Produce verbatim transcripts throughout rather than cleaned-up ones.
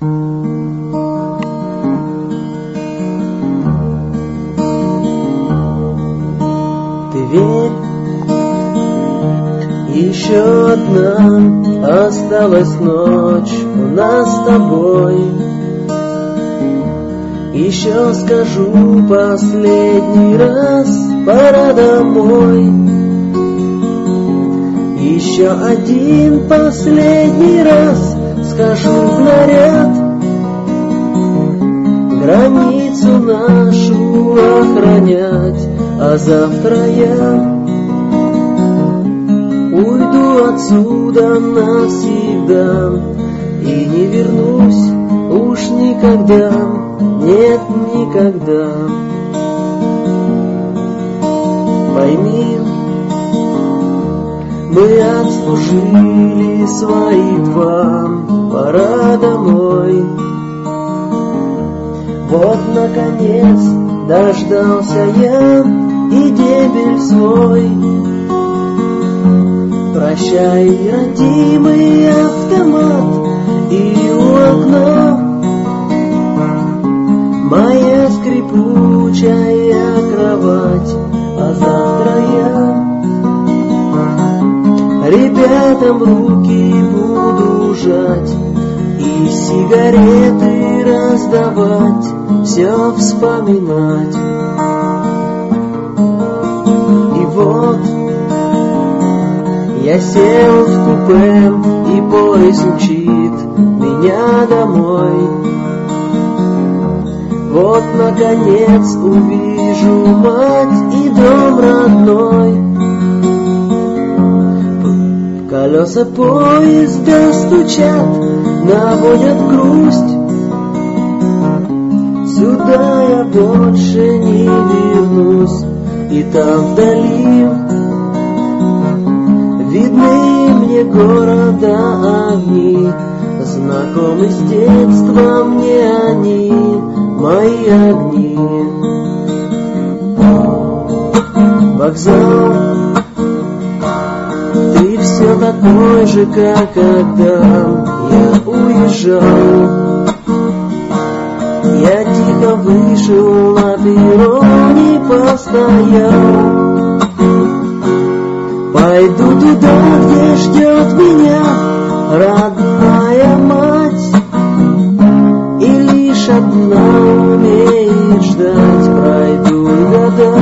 Ты верь, еще одна осталась ночь у нас с тобой. Еще скажу последний раз, пора домой. Еще один последний раз скажу в наряд, границу нашу охранять. А завтра я уйду отсюда навсегда и не вернусь уж никогда, нет, никогда. Пойми, мы отслужили свои два, пора домой. Вот, наконец, дождался я и дебель свой. Прощай, родимый автомат, и у окна моя скрипучая кровать. А завтра я ребятам руки буду жать и сигареты раздавать, все вспоминать. И вот я сел в купе, и поезд мчит меня домой. Вот, наконец, увижу мать и дом родной. Колеса поезда стучат, наводят грусть. Сюда я больше не вернусь. И там вдали видны мне города огни, знакомы с детства мне они, мои огни. Вокзал, ты все такой же, как когда я уезжал. Я тихо вышел на перрон и постоял. Пойду туда, где ждет меня родная мать, и лишь одна умеет ждать. Пройду года,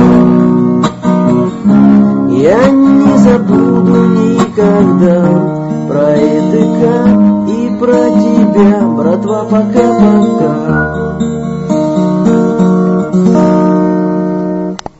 я не забуду никогда про ЭТК и про тебя, братва, пока-пока.